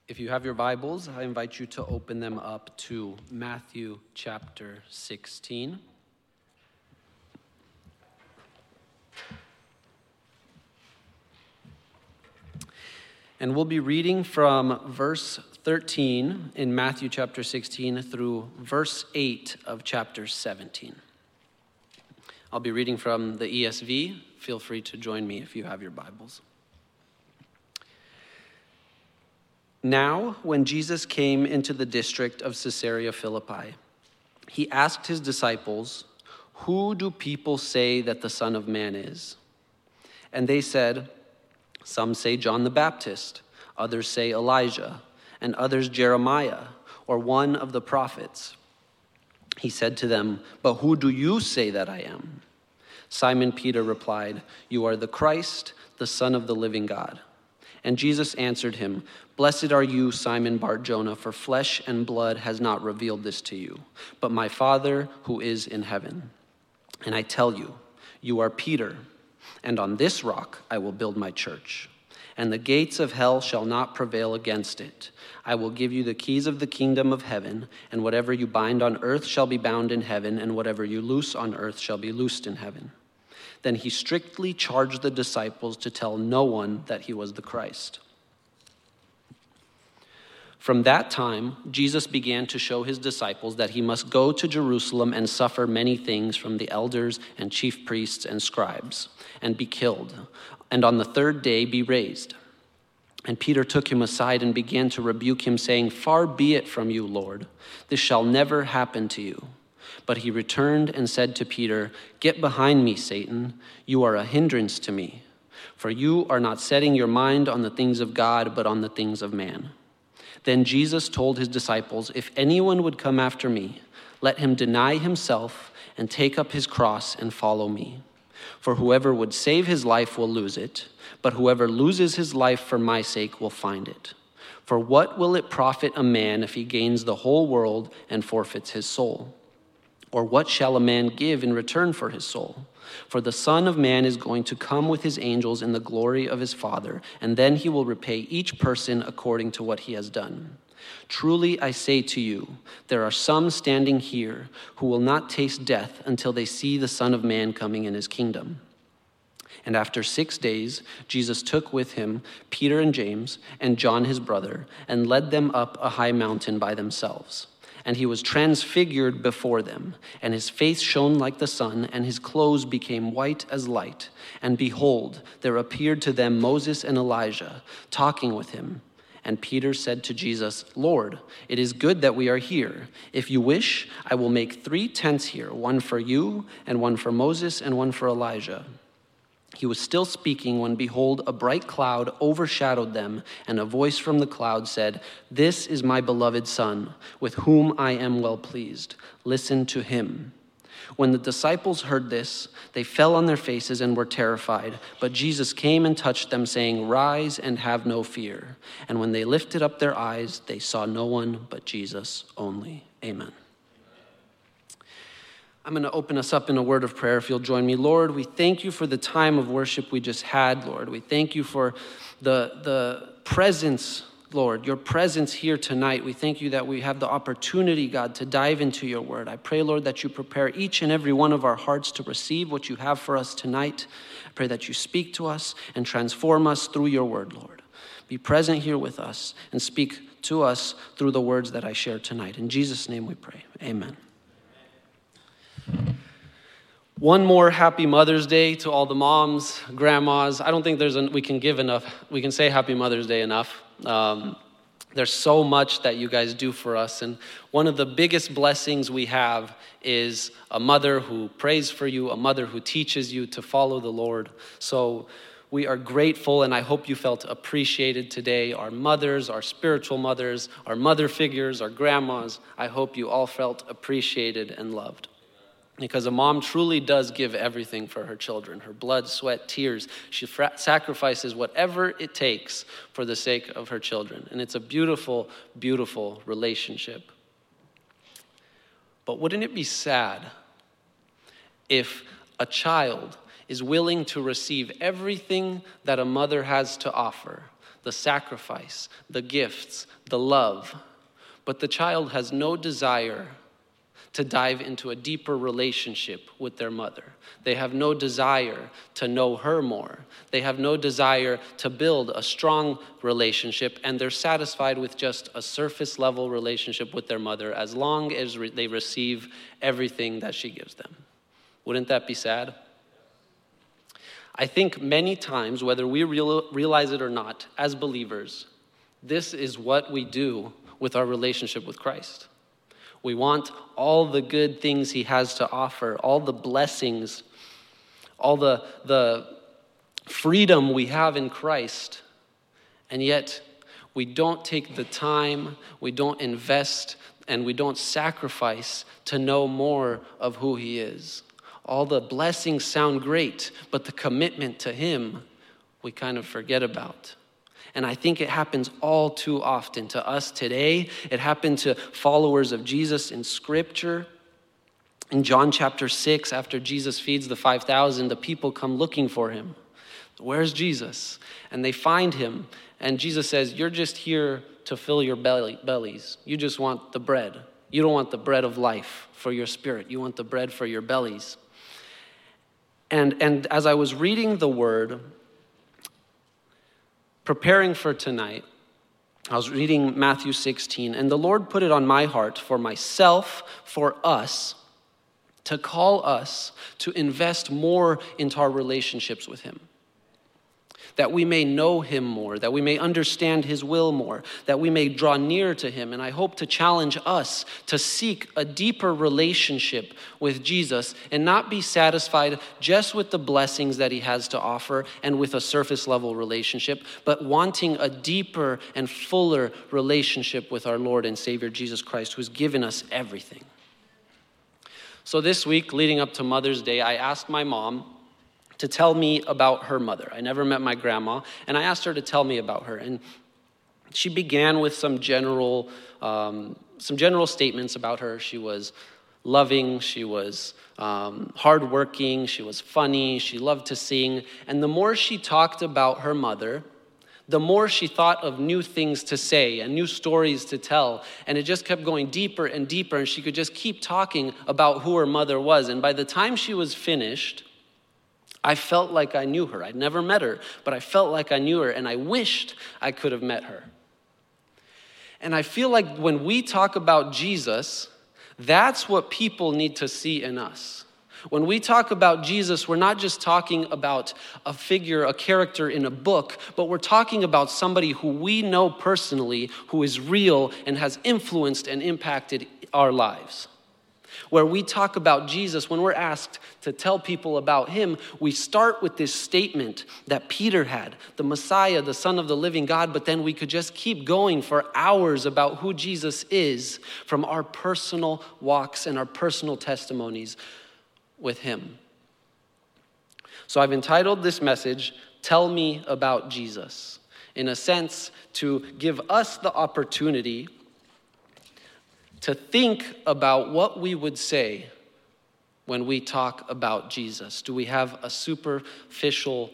If you have your Bibles, I invite you to open them up to Matthew chapter 16. And we'll be reading from verse 13 in Matthew chapter 16 through verse 8 of chapter 17. I'll be reading from the ESV. Feel free to join me if you have your Bibles. Now, when Jesus came into the district of Caesarea Philippi, he asked his disciples, "Who do people say that the Son of Man is?" And they said, "Some say John the Baptist, others say Elijah, and others Jeremiah, or one of the prophets." He said to them, "But who do you say that I am?" Simon Peter replied, "You are the Christ, the Son of the living God." And Jesus answered him, "Blessed are you, Simon Bar-Jonah, for flesh and blood has not revealed this to you, but my Father who is in heaven. And I tell you, you are Peter, and on this rock I will build my church, and the gates of hell shall not prevail against it. I will give you the keys of the kingdom of heaven, and whatever you bind on earth shall be bound in heaven, and whatever you loose on earth shall be loosed in heaven." Then he strictly charged the disciples to tell no one that he was the Christ. From that time, Jesus began to show his disciples that he must go to Jerusalem and suffer many things from the elders and chief priests and scribes, and be killed, and on the third day be raised. And Peter took him aside and began to rebuke him, saying, "Far be it from you, Lord. This shall never happen to you." But he returned and said to Peter, "Get behind me, Satan. You are a hindrance to me, for you are not setting your mind on the things of God, but on the things of man." Then Jesus told his disciples, "If anyone would come after me, let him deny himself and take up his cross and follow me. For whoever would save his life will lose it, but whoever loses his life for my sake will find it. For what will it profit a man if he gains the whole world and forfeits his soul? Or what shall a man give in return for his soul? For the Son of Man is going to come with his angels in the glory of his Father, and then he will repay each person according to what he has done. Truly I say to you, there are some standing here who will not taste death until they see the Son of Man coming in his kingdom." And after 6 days, Jesus took with him Peter and James and John his brother, and led them up a high mountain by themselves. And he was transfigured before them, and his face shone like the sun, and his clothes became white as light. And behold, there appeared to them Moses and Elijah, talking with him. And Peter said to Jesus, "Lord, it is good that we are here. If you wish, I will make 3 tents here, one for you, and one for Moses, and one for Elijah." He was still speaking when, behold, a bright cloud overshadowed them, and a voice from the cloud said, "This is my beloved Son, with whom I am well pleased. Listen to him." When the disciples heard this, they fell on their faces and were terrified. But Jesus came and touched them, saying, "Rise and have no fear." And when they lifted up their eyes, they saw no one but Jesus only. Amen. I'm going to open us up in a word of prayer if you'll join me. Lord, we thank you for the time of worship we just had, Lord. We thank you for the presence, Lord, your presence here tonight. We thank you that we have the opportunity, God, to dive into your word. I pray, Lord, that you prepare each and every one of our hearts to receive what you have for us tonight. I pray that you speak to us and transform us through your word, Lord. Be present here with us and speak to us through the words that I share tonight. In Jesus' name we pray. Amen. One more happy Mother's Day to all the moms, grandmas. I don't think we can say happy Mother's Day enough. There's so much that you guys do for us. And one of the biggest blessings we have is a mother who prays for you, a mother who teaches you to follow the Lord. So we are grateful, and I hope you felt appreciated today. Our mothers, our spiritual mothers, our mother figures, our grandmas, I hope you all felt appreciated and loved. Because a mom truly does give everything for her children. Her blood, sweat, tears. She sacrifices whatever it takes for the sake of her children. And it's a beautiful, beautiful relationship. But wouldn't it be sad if a child is willing to receive everything that a mother has to offer, the sacrifice, the gifts, the love, but the child has no desire to dive into a deeper relationship with their mother. They have no desire to know her more. They have no desire to build a strong relationship, and they're satisfied with just a surface level relationship with their mother as long as they receive everything that she gives them. Wouldn't that be sad? I think many times, whether we realize it or not, as believers, this is what we do with our relationship with Christ. We want all the good things he has to offer, all the blessings, all the freedom we have in Christ, and yet we don't take the time, we don't invest, and we don't sacrifice to know more of who he is. All the blessings sound great, but the commitment to him, we kind of forget about. And I think it happens all too often to us today. It happened to followers of Jesus in Scripture. In John chapter 6, after Jesus feeds the 5,000, the people come looking for him. Where's Jesus? And they find him. And Jesus says, you're just here to fill your bellies. You just want the bread. You don't want the bread of life for your spirit. You want the bread for your bellies. And as I was reading the word, preparing for tonight, I was reading Matthew 16, and the Lord put it on my heart for myself, for us, to call us to invest more into our relationships with him. That we may know him more, that we may understand his will more, that we may draw near to him. And I hope to challenge us to seek a deeper relationship with Jesus and not be satisfied just with the blessings that he has to offer and with a surface level relationship, but wanting a deeper and fuller relationship with our Lord and Savior Jesus Christ, who's given us everything. So this week, leading up to Mother's Day, I asked my mom to tell me about her mother. I never met my grandma, and I asked her to tell me about her. And she began with some general statements about her. She was loving, she was hardworking, she was funny, she loved to sing. And the more she talked about her mother, the more she thought of new things to say and new stories to tell. And it just kept going deeper and deeper, and she could just keep talking about who her mother was. And by the time she was finished, I felt like I knew her. I'd never met her, but I felt like I knew her, and I wished I could have met her. And I feel like when we talk about Jesus, that's what people need to see in us. When we talk about Jesus, we're not just talking about a figure, a character in a book, but we're talking about somebody who we know personally, who is real and has influenced and impacted our lives. Where we talk about Jesus, when we're asked to tell people about him, we start with this statement that Peter had, the Messiah, the Son of the living God, but then we could just keep going for hours about who Jesus is from our personal walks and our personal testimonies with him. So I've entitled this message, Tell Me About Jesus, in a sense to give us the opportunity to think about what we would say when we talk about Jesus. Do we have a superficial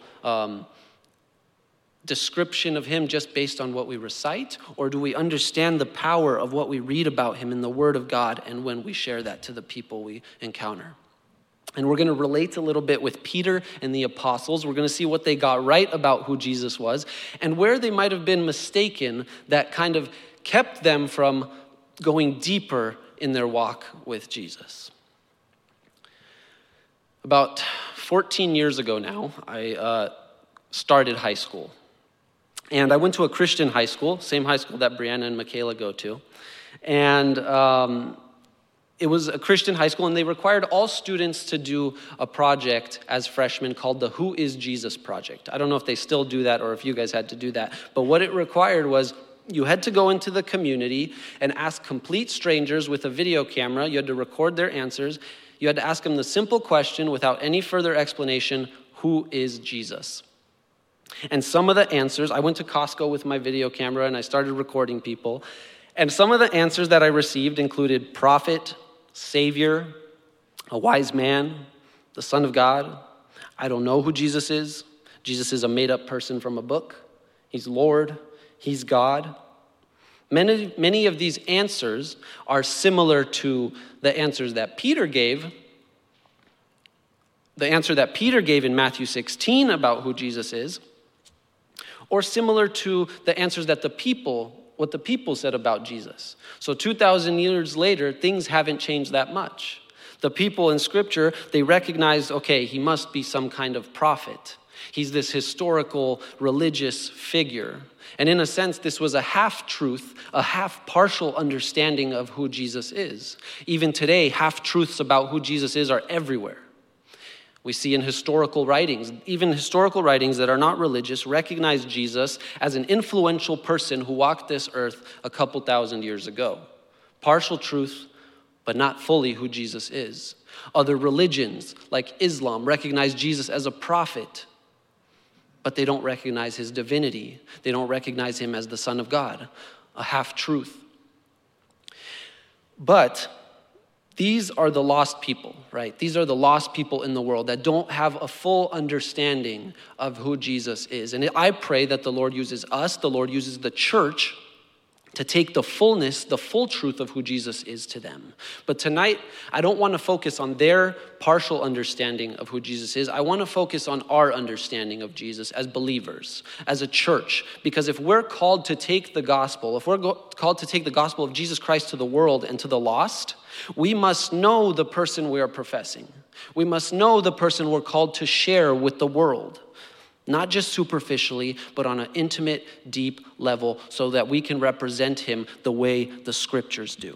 description of him just based on what we recite? Or do we understand the power of what we read about him in the Word of God and when we share that to the people we encounter? And we're going to relate a little bit with Peter and the apostles. We're going to see what they got right about who Jesus was and where they might have been mistaken that kind of kept them from going deeper in their walk with Jesus. About 14 years ago now, I started high school. And I went to a Christian high school, same high school that Brianna and Michaela go to. And it was a Christian high school, and they required all students to do a project as freshmen called the Who is Jesus Project. I don't know if they still do that or if you guys had to do that. But what it required was you had to go into the community and ask complete strangers with a video camera. You had to record their answers. You had to ask them the simple question without any further explanation, who is Jesus? And some of the answers, I went to Costco with my video camera and I started recording people. And some of the answers that I received included prophet, savior, a wise man, the Son of God. I don't know who Jesus is. Jesus is a made-up person from a book. He's Lord. He's God. Many of these answers are similar to the answers that Peter gave. The answer that Peter gave in Matthew 16 about who Jesus is, or similar to the answers that what the people said about Jesus. So 2,000 years later, things haven't changed that much. The people in Scripture, they recognized, okay, he must be some kind of prophet. He's this historical religious figure. And in a sense, this was a half-truth, a half-partial understanding of who Jesus is. Even today, half-truths about who Jesus is are everywhere. We see in historical writings, even historical writings that are not religious, recognize Jesus as an influential person who walked this earth a couple thousand years ago. Partial truth, but not fully who Jesus is. Other religions, like Islam, recognize Jesus as a prophet, but they don't recognize his divinity. They don't recognize him as the Son of God, a half-truth. But these are the lost people, right? These are the lost people in the world that don't have a full understanding of who Jesus is. And I pray that the Lord uses us, the Lord uses the church to take the fullness, the full truth of who Jesus is to them. But tonight, I don't want to focus on their partial understanding of who Jesus is. I want to focus on our understanding of Jesus as believers, as a church. Because if we're called to take the gospel, if we're called to take the gospel of Jesus Christ to the world and to the lost, we must know the person we are professing. We must know the person we're called to share with the world. Not just superficially, but on an intimate, deep level so that we can represent him the way the scriptures do.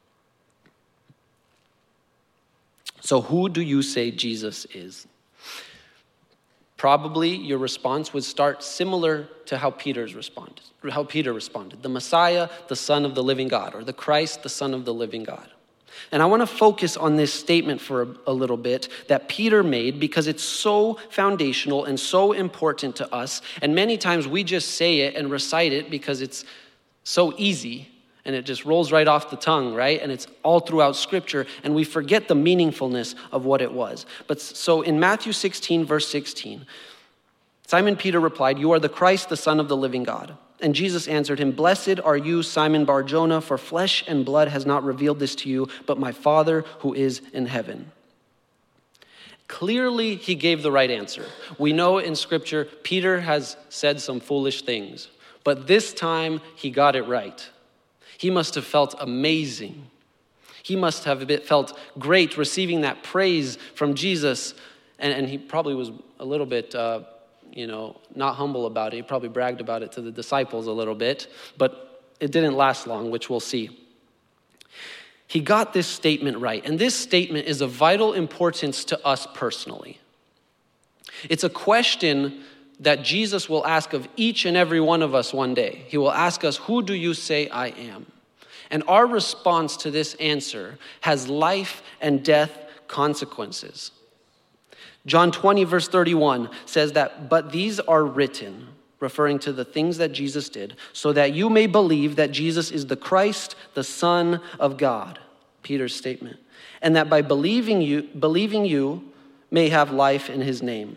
So who do you say Jesus is? Probably your response would start similar to how Peter responded. The Messiah, the Son of the living God, or the Christ, the Son of the living God. And I want to focus on this statement for a little bit that Peter made because it's so foundational and so important to us. And many times we just say it and recite it because it's so easy and it just rolls right off the tongue, right? And it's all throughout Scripture and we forget the meaningfulness of what it was. But so in Matthew 16, verse 16, Simon Peter replied, "You are the Christ, the Son of the living God." And Jesus answered him, "Blessed are you, Simon Bar-Jonah, for flesh and blood has not revealed this to you, but my Father who is in heaven." Clearly, he gave the right answer. We know in Scripture, Peter has said some foolish things, but this time he got it right. He must have felt amazing. He must have felt great receiving that praise from Jesus, and he probably was a little bit not humble about it. He probably bragged about it to the disciples a little bit, but it didn't last long, which we'll see. He got this statement right, and this statement is of vital importance to us personally. It's a question that Jesus will ask of each and every one of us one day. He will ask us, "Who do you say I am?" And our response to this answer has life and death consequences. John 20, verse 31 says that, "But these are written," referring to the things that Jesus did, "so that you may believe that Jesus is the Christ, the Son of God," Peter's statement, "and that by believing you may have life in his name."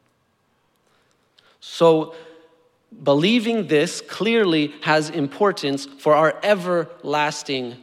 So believing this clearly has importance for our everlasting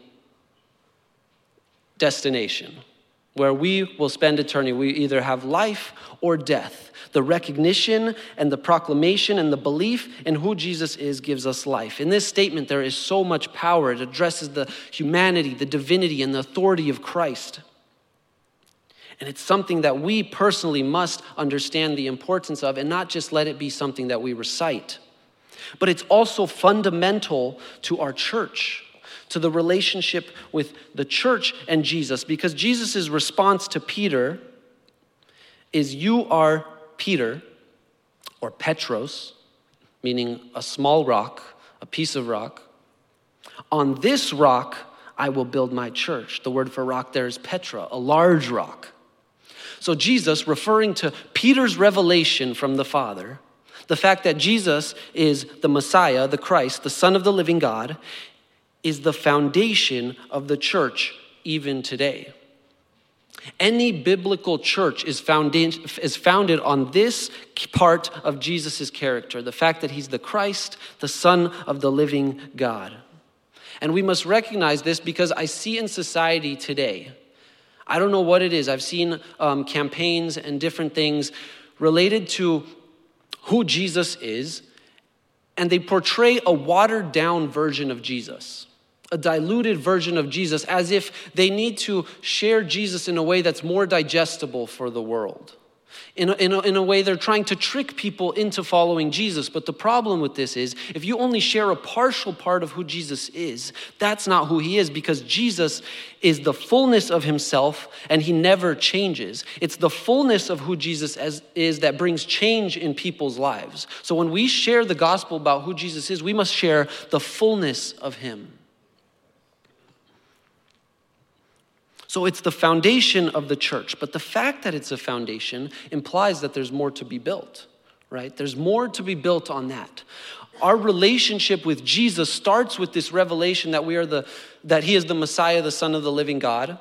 destination, where we will spend eternity. We either have life or death. The recognition and the proclamation and the belief in who Jesus is gives us life. In this statement, there is so much power. It addresses the humanity, the divinity, and the authority of Christ. And it's something that we personally must understand the importance of and not just let it be something that we recite. But it's also fundamental to our church, to the relationship with the church and Jesus, because Jesus' response to Peter is, "You are Peter," or Petros, meaning a small rock, a piece of rock. "On this rock I will build my church." The word for rock there is Petra, a large rock. So Jesus, referring to Peter's revelation from the Father, the fact that Jesus is the Messiah, the Christ, the Son of the living God, is the foundation of the church even today. Any biblical church is founded on this part of Jesus' character, the fact that he's the Christ, the Son of the living God. And we must recognize this because I see in society today, I don't know what it is, I've seen campaigns and different things related to who Jesus is, and they portray a watered down version of Jesus. A diluted version of Jesus, as if they need to share Jesus in a way that's more digestible for the world. In a way, they're trying to trick people into following Jesus. But the problem with this is, if you only share a partial part of who Jesus is, that's not who he is, because Jesus is the fullness of himself, and he never changes. It's the fullness of who Jesus is that brings change in people's lives. So when we share the gospel about who Jesus is, we must share the fullness of him. So it's the foundation of the church. But the fact that it's a foundation implies that there's more to be built, right? There's more to be built on that. Our relationship with Jesus starts with this revelation that that he is the Messiah, the Son of the living God.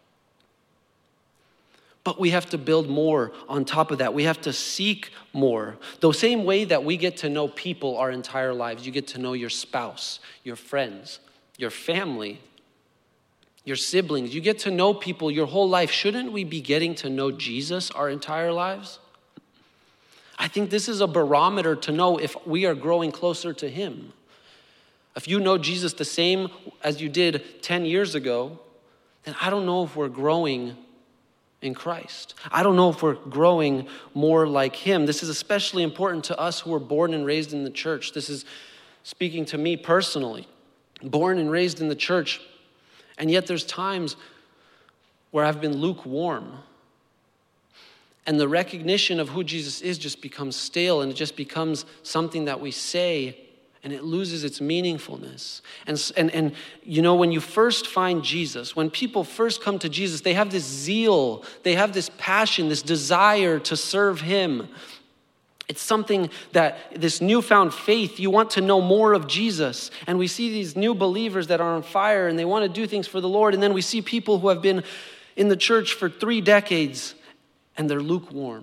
But we have to build more on top of that. We have to seek more. The same way that we get to know people our entire lives. You get to know your spouse, your friends, your family, your siblings. You get to know people your whole life. Shouldn't we be getting to know Jesus our entire lives? I think this is a barometer to know if we are growing closer to him. If you know Jesus the same as you did 10 years ago, then I don't know if we're growing in Christ. I don't know if we're growing more like him. This is especially important to us who were born and raised in the church. This is speaking to me personally. Born and raised in the church. And yet there's times where I've been lukewarm. And the recognition of who Jesus is just becomes stale, and it just becomes something that we say, and it loses its meaningfulness. And you know, when you first find Jesus, when people first come to Jesus, they have this zeal, they have this passion, this desire to serve him. It's something that this newfound faith, you want to know more of Jesus. And we see these new believers that are on fire and they want to do things for the Lord. And then we see people who have been in the church for 3 decades and they're lukewarm.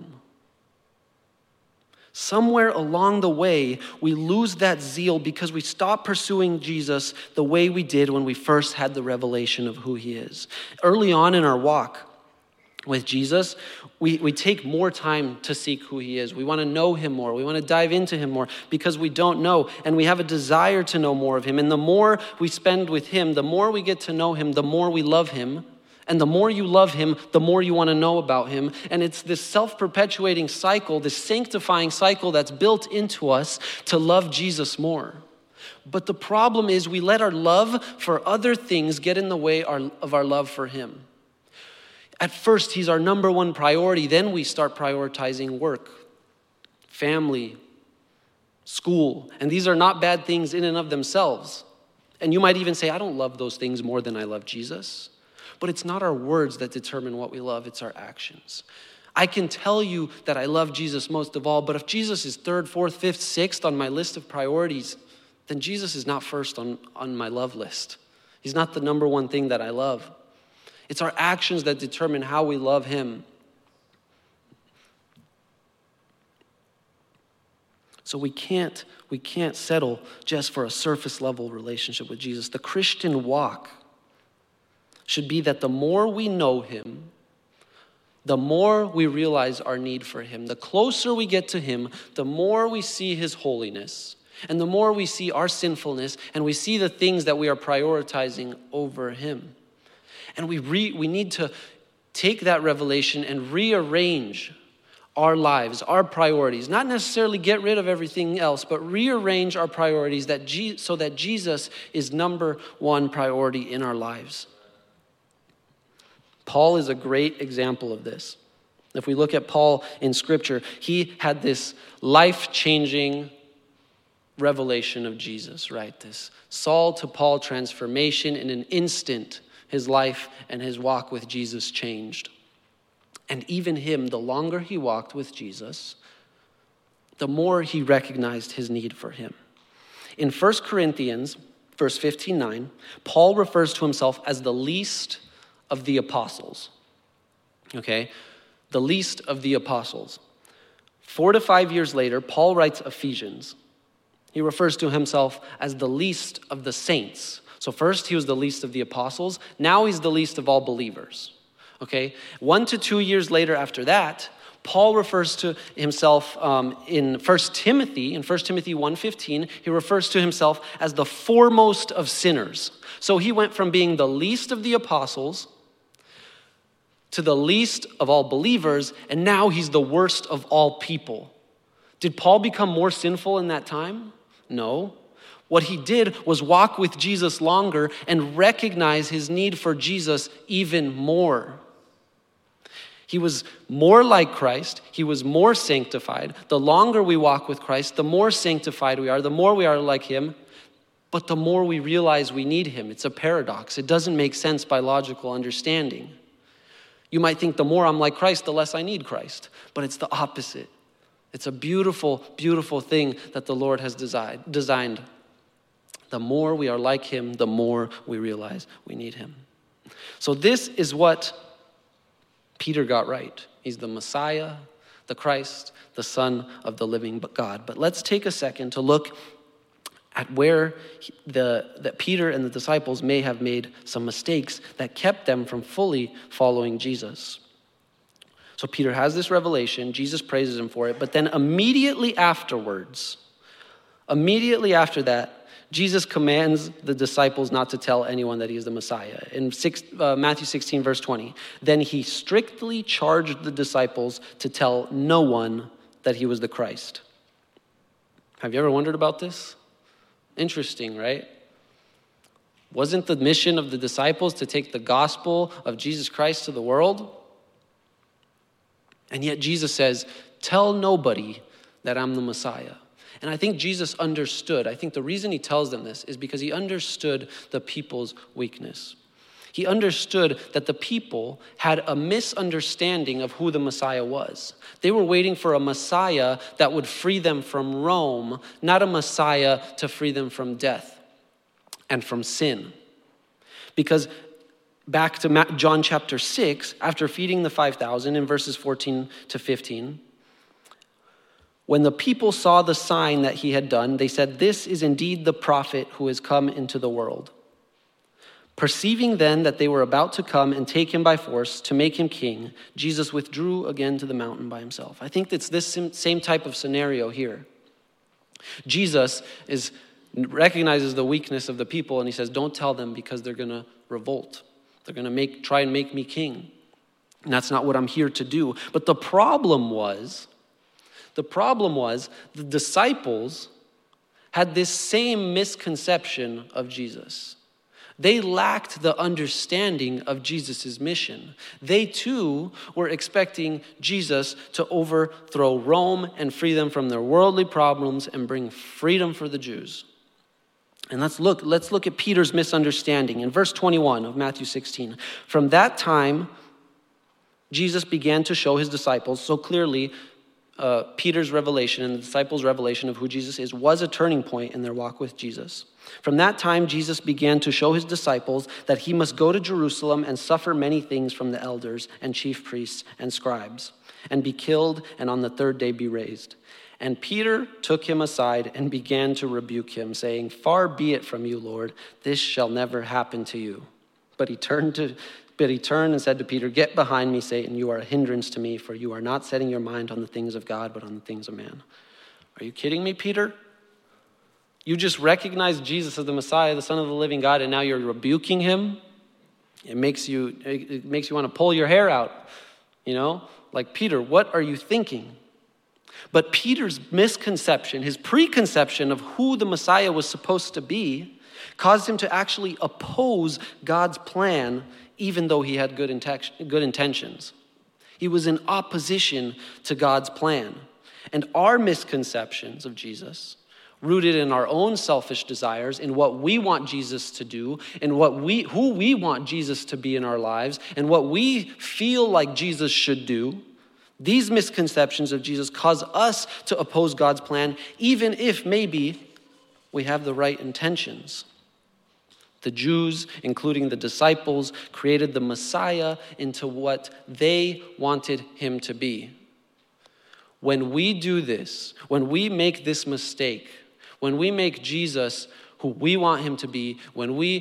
Somewhere along the way, we lose that zeal because we stop pursuing Jesus the way we did when we first had the revelation of who he is. Early on in our walk with Jesus, we take more time to seek who he is. We want to know him more. We want to dive into him more because we don't know. And we have a desire to know more of him. And the more we spend with him, the more we get to know him, the more we love him. And the more you love him, the more you want to know about him. And it's this self-perpetuating cycle, this sanctifying cycle that's built into us to love Jesus more. But the problem is we let our love for other things get in the way of our love for him. At first, he's our number one priority. Then we start prioritizing work, family, school. And these are not bad things in and of themselves. And you might even say, I don't love those things more than I love Jesus. But it's not our words that determine what we love, it's our actions. I can tell you that I love Jesus most of all, but if Jesus is 3rd, 4th, 5th, 6th on my list of priorities, then Jesus is not first on my love list. He's not the number one thing that I love. It's our actions that determine how we love him. So we can't settle just for a surface level relationship with Jesus. The Christian walk should be that the more we know him, the more we realize our need for him. The closer we get to him, the more we see his holiness, and the more we see our sinfulness, and we see the things that we are prioritizing over him. And we need to take that revelation and rearrange our lives, our priorities. Not necessarily get rid of everything else, but rearrange our priorities so that Jesus is number one priority in our lives. Paul is a great example of this. If we look at Paul in Scripture, he had this life-changing revelation of Jesus, right? This Saul to Paul transformation. In an instant, his life and his walk with Jesus changed. And even him, the longer he walked with Jesus, the more he recognized his need for him. In 1 Corinthians, verse 15:9, Paul refers to himself as the least of the apostles. Okay? The least of the apostles. 4 to 5 years later, Paul writes Ephesians. He refers to himself as the least of the saints. So first he was the least of the apostles. Now he's the least of all believers. Okay? 1 to 2 years later after that, Paul refers to himself in 1 Timothy 1:15, he refers to himself as the foremost of sinners. So he went from being the least of the apostles to the least of all believers, and now he's the worst of all people. Did Paul become more sinful in that time? No. What he did was walk with Jesus longer and recognize his need for Jesus even more. He was more like Christ. He was more sanctified. The longer we walk with Christ, the more sanctified we are, the more we are like him, but the more we realize we need him. It's a paradox. It doesn't make sense by logical understanding. You might think the more I'm like Christ, the less I need Christ, but it's the opposite. It's a beautiful, beautiful thing that the Lord has designed. The more we are like him, the more we realize we need him. So this is what Peter got right. He's the Messiah, the Christ, the Son of the living God. But let's take a second to look at where that Peter and the disciples may have made some mistakes that kept them from fully following Jesus. So Peter has this revelation. Jesus praises him for it. But then immediately after that, Jesus commands the disciples not to tell anyone that he is the Messiah. In Matthew 16, verse 20, then he strictly charged the disciples to tell no one that he was the Christ. Have you ever wondered about this? Interesting, right? Wasn't the mission of the disciples to take the gospel of Jesus Christ to the world? And yet Jesus says, tell nobody that I'm the Messiah. And I think Jesus understood. I think the reason he tells them this is because he understood the people's weakness. He understood that the people had a misunderstanding of who the Messiah was. They were waiting for a Messiah that would free them from Rome, not a Messiah to free them from death and from sin. Because back to John chapter 6, after feeding the 5,000 in verses 14 to 15, when the people saw the sign that he had done, they said, this is indeed the prophet who has come into the world. Perceiving then that they were about to come and take him by force to make him king, Jesus withdrew again to the mountain by himself. I think it's this same type of scenario here. Jesus recognizes the weakness of the people and he says, don't tell them because they're going to revolt. They're going to try and make me king. And that's not what I'm here to do. But the problem was the disciples had this same misconception of Jesus. They lacked the understanding of Jesus' mission. They too were expecting Jesus to overthrow Rome and free them from their worldly problems and bring freedom for the Jews. And let's look at Peter's misunderstanding. In verse 21 of Matthew 16, from that time, Jesus began to show his disciples, so clearly Peter's revelation and the disciples' revelation of who Jesus is was a turning point in their walk with Jesus. From that time, Jesus began to show his disciples that he must go to Jerusalem and suffer many things from the elders and chief priests and scribes, and be killed, and on the third day be raised. And Peter took him aside and began to rebuke him, saying, far be it from you, Lord, this shall never happen to you. But he turned and said to Peter, get behind me, Satan, you are a hindrance to me, for you are not setting your mind on the things of God, but on the things of man. Are you kidding me, Peter? You just recognized Jesus as the Messiah, the Son of the living God, and now you're rebuking him? It makes you want to pull your hair out, Like, Peter, what are you thinking? But Peter's misconception, his preconception of who the Messiah was supposed to be, caused him to actually oppose God's plan, even though he had good intentions. He was in opposition to God's plan. And our misconceptions of Jesus, rooted in our own selfish desires, in what we want Jesus to do, in who we want Jesus to be in our lives, and what we feel like Jesus should do, these misconceptions of Jesus cause us to oppose God's plan, even if maybe we have the right intentions. The Jews, including the disciples, created the Messiah into what they wanted him to be. When we do this, when we make this mistake, when we make Jesus who we want him to be, when we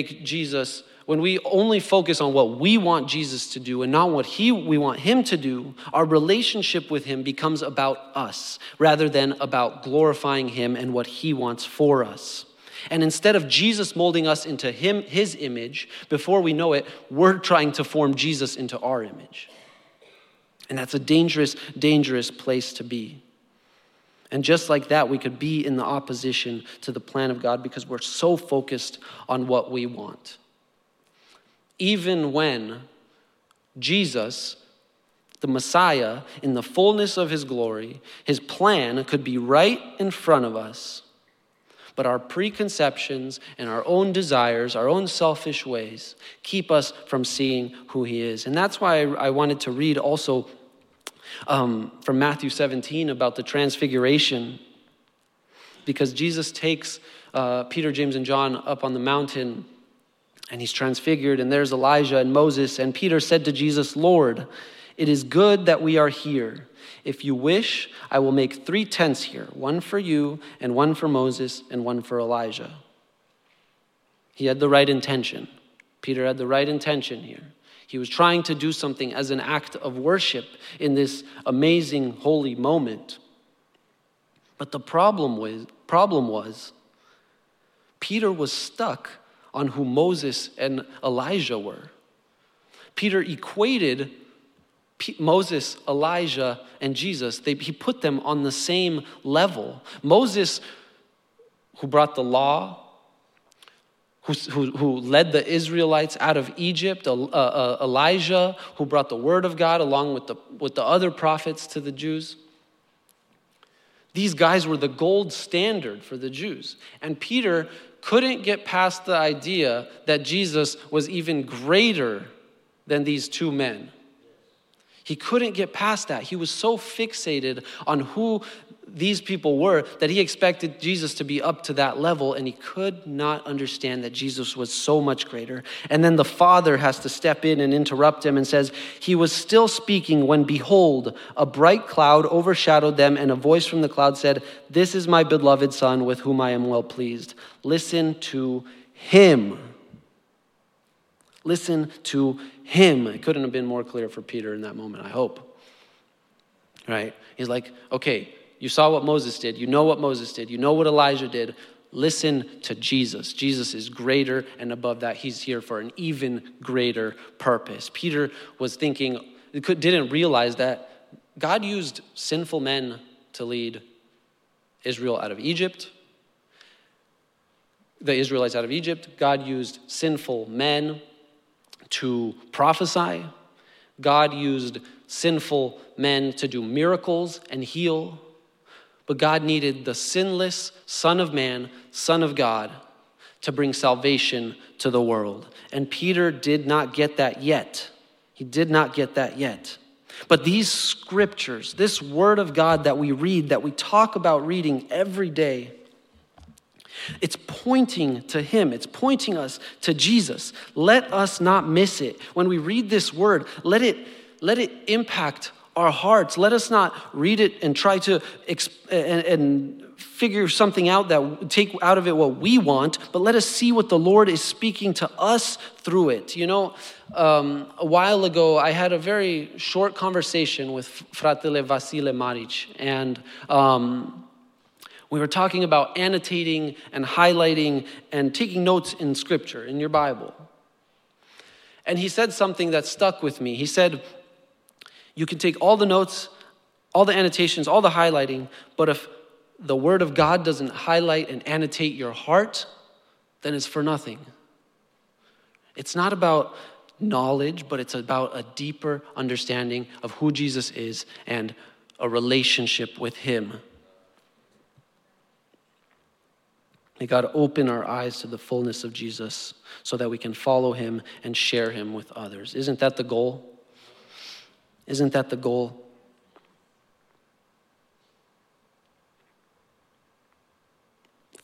only focus on what we want Jesus to do and not what we want him to do, our relationship with him becomes about us rather than about glorifying him and what he wants for us. And instead of Jesus molding us into his image, before we know it, we're trying to form Jesus into our image. And that's a dangerous, dangerous place to be. And just like that, we could be in the opposition to the plan of God because we're so focused on what we want. Even when Jesus, the Messiah, in the fullness of his glory, his plan could be right in front of us, but our preconceptions and our own desires, our own selfish ways, keep us from seeing who he is. And that's why I wanted to read also from Matthew 17 about the transfiguration, because Jesus takes Peter, James, and John up on the mountain, and he's transfigured, and there's Elijah and Moses. And Peter said to Jesus, "Lord, it is good that we are here. If you wish, I will make 3 tents here, one for you, and one for Moses, and one for Elijah." He had the right intention. Peter had the right intention here. He was trying to do something as an act of worship in this amazing, holy moment. But the problem was, Peter was stuck on who Moses and Elijah were. Peter equated Moses, Elijah, and Jesus. He put them on the same level. Moses, who brought the law, who led the Israelites out of Egypt, Elijah, who brought the word of God along with the other prophets to the Jews. These guys were the gold standard for the Jews. And Peter couldn't get past the idea that Jesus was even greater than these 2 men. He couldn't get past that. He was so fixated on who these people were that he expected Jesus to be up to that level, and he could not understand that Jesus was so much greater. And then the Father has to step in and interrupt him and says, "He was still speaking when, behold, a bright cloud overshadowed them, and a voice from the cloud said, 'This is my beloved Son with whom I am well pleased. Listen to him.'" Listen to him. It couldn't have been more clear for Peter in that moment, I hope. Right? He's like, okay, you saw what Moses did. You know what Moses did. You know what Elijah did. Listen to Jesus. Jesus is greater, and above that, he's here for an even greater purpose. Peter was thinking, didn't realize that God used sinful men to lead Israel out of Egypt. The Israelites out of Egypt. God used sinful men to prophesy. God used sinful men to do miracles and heal. But God needed the sinless Son of Man, Son of God, to bring salvation to the world. And Peter did not get that yet. He did not get that yet. But these scriptures, this word of God that we read, that we talk about reading every day, it's pointing to him. It's pointing us to Jesus. Let us not miss it. When we read this word, let it impact our hearts. Let us not read it and try to and figure something out that take out of it what we want, but let us see what the Lord is speaking to us through it. You know, a while ago, I had a very short conversation with Fratele Vasile Maric, and we were talking about annotating and highlighting and taking notes in Scripture, in your Bible. And he said something that stuck with me. He said, you can take all the notes, all the annotations, all the highlighting, but if the Word of God doesn't highlight and annotate your heart, then it's for nothing. It's not about knowledge, but it's about a deeper understanding of who Jesus is and a relationship with him. May God open our eyes to the fullness of Jesus so that we can follow him and share him with others. Isn't that the goal? Isn't that the goal?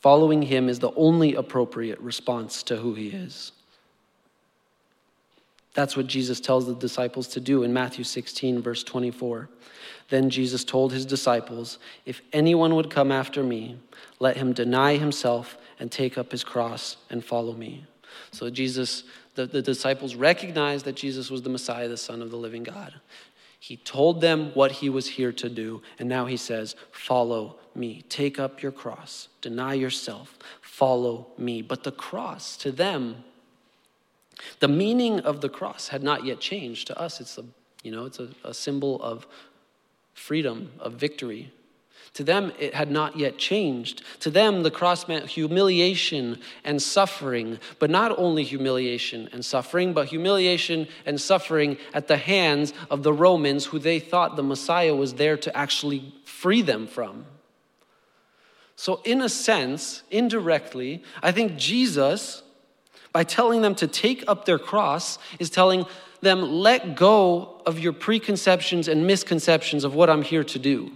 Following him is the only appropriate response to who he is. That's what Jesus tells the disciples to do in Matthew 16, verse 24. Then Jesus told his disciples, "If anyone would come after me, let him deny himself and take up his cross and follow me." So the disciples recognized that Jesus was the Messiah, the Son of the living God. He told them what he was here to do, and now he says, "Follow me. Take up your cross. Deny yourself. Follow me." But the cross, to them, the meaning of the cross had not yet changed. To us, it's a symbol of freedom, of victory. To them, it had not yet changed. To them, the cross meant humiliation and suffering, but not only humiliation and suffering, but humiliation and suffering at the hands of the Romans, who they thought the Messiah was there to actually free them from. So in a sense, indirectly, I think Jesus, by telling them to take up their cross, is telling them, let go of your preconceptions and misconceptions of what I'm here to do.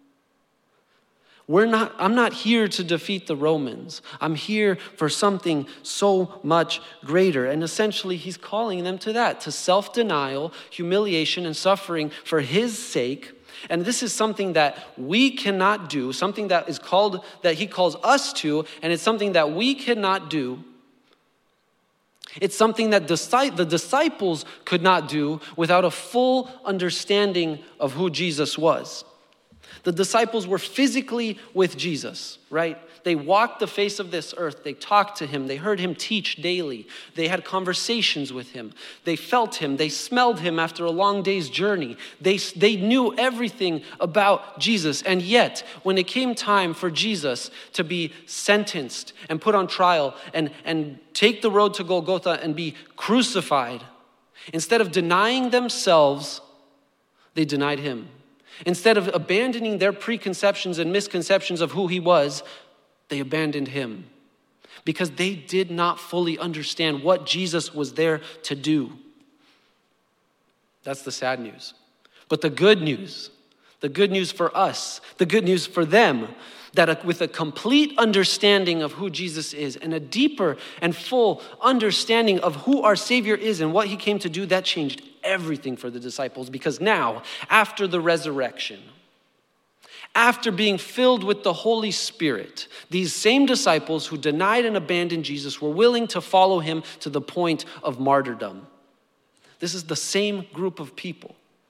I'm not here to defeat the Romans. I'm here for something so much greater. And essentially, he's calling them to that, to self-denial, humiliation, and suffering for his sake. And this is something that we cannot do, something that he calls us to, and it's something that we cannot do. It's something that the disciples could not do without a full understanding of who Jesus was. The disciples were physically with Jesus, right? They walked the face of this earth. They talked to him. They heard him teach daily. They had conversations with him. They felt him. They smelled him after a long day's journey. They knew everything about Jesus. And yet, when it came time for Jesus to be sentenced and put on trial and take the road to Golgotha and be crucified, instead of denying themselves, they denied him. Instead of abandoning their preconceptions and misconceptions of who he was, they abandoned him because they did not fully understand what Jesus was there to do. That's the sad news. But the good news for us, the good news for them, that with a complete understanding of who Jesus is and a deeper and full understanding of who our Savior is and what he came to do, that changed everything for the disciples, because now, after the resurrection, after being filled with the Holy Spirit, these same disciples who denied and abandoned Jesus were willing to follow him to the point of martyrdom. This is the same group of people.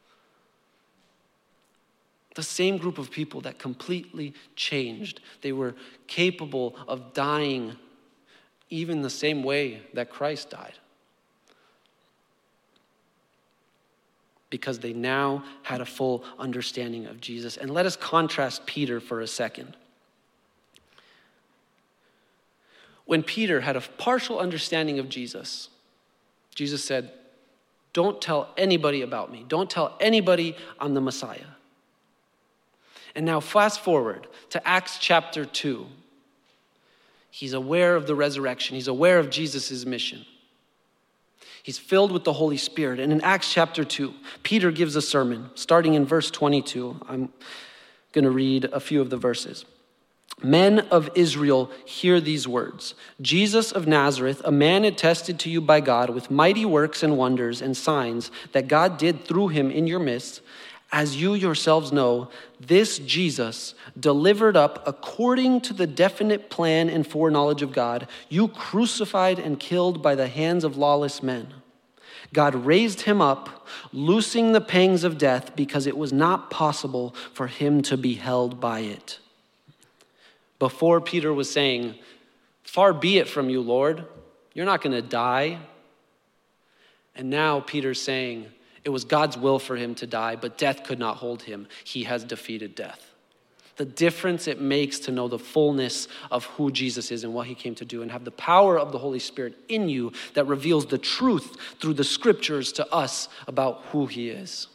The same group of people that completely changed. They were capable of dying even the same way that Christ died, because they now had a full understanding of Jesus. And let us contrast Peter for a second. When Peter had a partial understanding of Jesus, Jesus said, "Don't tell anybody about me. Don't tell anybody I'm the Messiah." And now fast forward to Acts chapter 2. He's aware of the resurrection. He's aware of Jesus' mission. He's filled with the Holy Spirit. And in Acts chapter 2, Peter gives a sermon, starting in verse 22. I'm going to read a few of the verses. "Men of Israel, hear these words. Jesus of Nazareth, a man attested to you by God with mighty works and wonders and signs that God did through him in your midst, as you yourselves know, this Jesus, delivered up according to the definite plan and foreknowledge of God, you crucified and killed by the hands of lawless men. God raised him up, loosing the pangs of death, because it was not possible for him to be held by it." Before, Peter was saying, "Far be it from you, Lord. You're not going to die." And now Peter's saying, it was God's will for him to die, but death could not hold him. He has defeated death. The difference it makes to know the fullness of who Jesus is and what he came to do, and have the power of the Holy Spirit in you that reveals the truth through the scriptures to us about who he is.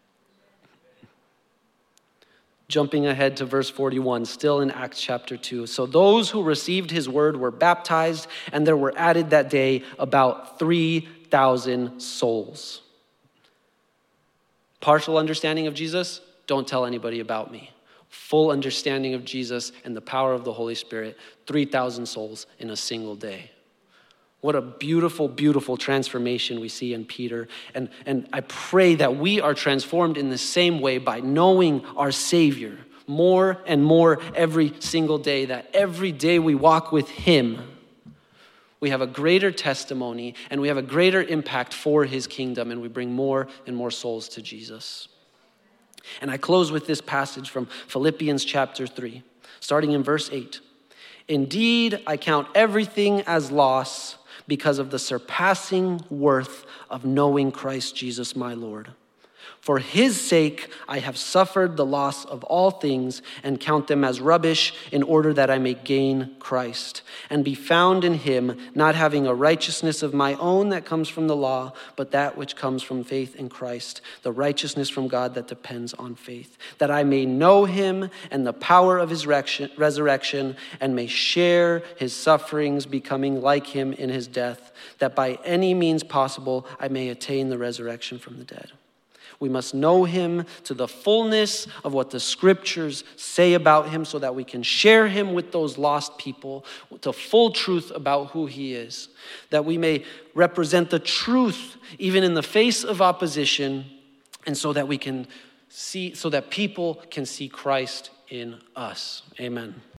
Jumping ahead to verse 41, still in Acts chapter 2. "So those who received his word were baptized, and there were added that day about 3,000 souls." Partial understanding of Jesus, don't tell anybody about me. full understanding of Jesus and the power of the Holy Spirit, 3,000 souls in a single day. What a beautiful, beautiful transformation we see in Peter. And I pray that we are transformed in the same way by knowing our Savior more and more every single day, that every day we walk with him, we have a greater testimony and we have a greater impact for his kingdom, and we bring more and more souls to Jesus. And I close with this passage from Philippians chapter 3, starting in verse 8. Indeed, I count everything as loss because of the surpassing worth of knowing Christ Jesus my Lord. For his sake, I have suffered the loss of all things and count them as rubbish in order that I may gain Christ and be found in him, not having a righteousness of my own that comes from the law, but that which comes from faith in Christ, the righteousness from God that depends on faith, that I may know him and the power of his resurrection and may share his sufferings, becoming like him in his death, that by any means possible I may attain the resurrection from the dead. We must know him to the fullness of what the scriptures say about him so that we can share him with those lost people, to full truth about who he is, that we may represent the truth even in the face of opposition, and so that we can see, so that people can see Christ in us. Amen.